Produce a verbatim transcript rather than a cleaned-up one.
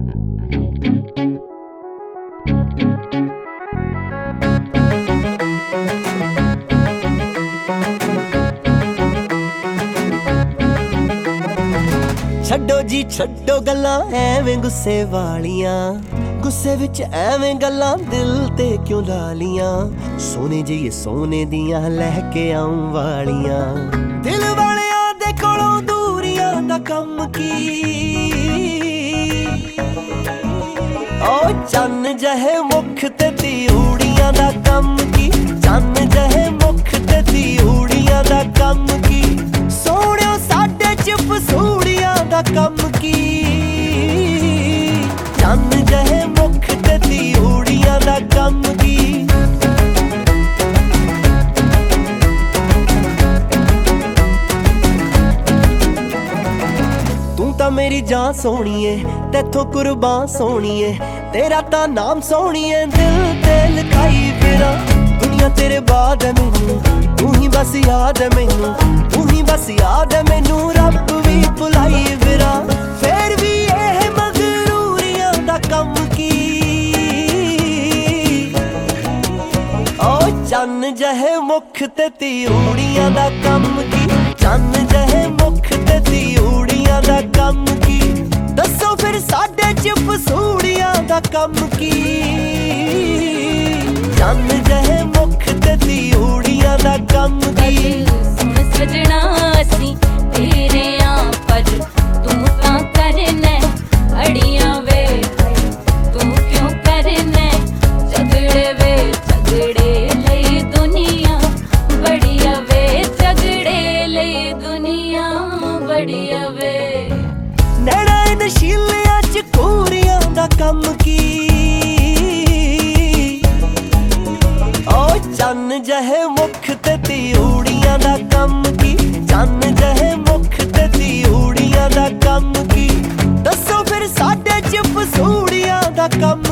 छड्डो जी छड्डो गल्लां एवें गुस्से वालियां, गुस्से विच एवें गल्लां दिल ते क्यों लालियां। सोने जिही सोने दियां लैके आऊं वालियां, दिल वालियां दे कोलों दूरियां दा कम की। ओ चन्न जहे मुख ते तिउड़ियां दा कम की, चन्न जहे मुख ते तिउड़ियां दा कम की। सोहणियो साडे च फसूड़ियां दा कम की, चन्न जहे मुख ते तिउड़ियां दा कम की। तू तां मेरी जान सोहणीए, तैथों कुर्बान सोहणीए, तेरा तां नाम सोहणीए दिल ते लिखाई फिरां। दुनिया तेरे बाद है मैनू, तू ही बस याद है मैनू, तू ही बस याद है मैनू। रब भी भुलाई फिरां फिर भी एह मगरूरियां दा कम की। ओ चन्न जहे मुख ते तिउड़ियां दा कम की, चन्न जहे मुख ते तिउड़ियां दा कम की। दसो फिर साडे च फसूड़ियां दा कम की, चन्न जहे मुख ते तिउड़ियां दा कम की। सुन सजना असी तेरे आ पर तू तां करना अड़ियां वे, तू क्यों करना झगड़े वे। झगड़े लई दुनिया बढ़िया वे, झगड़े लई दुनिया बढ़िया वे। नैना नशीलियां च कूरियां दा कम की। ओ चन्न जहे मुख ते तिउड़ियां दा कम की, चन्न जहे मुख ते तिउड़ियां दा कम की। दसो फिर साडे च फसूड़ियां दा कम